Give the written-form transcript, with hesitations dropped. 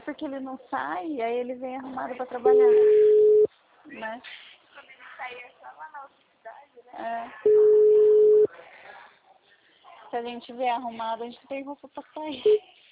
porque ele não sai, aí ele vem arrumado pra trabalhar, né? Quando ele sair é só lá na outra cidade, né? É. Se a gente vier arrumado, a gente tem roupa pra sair.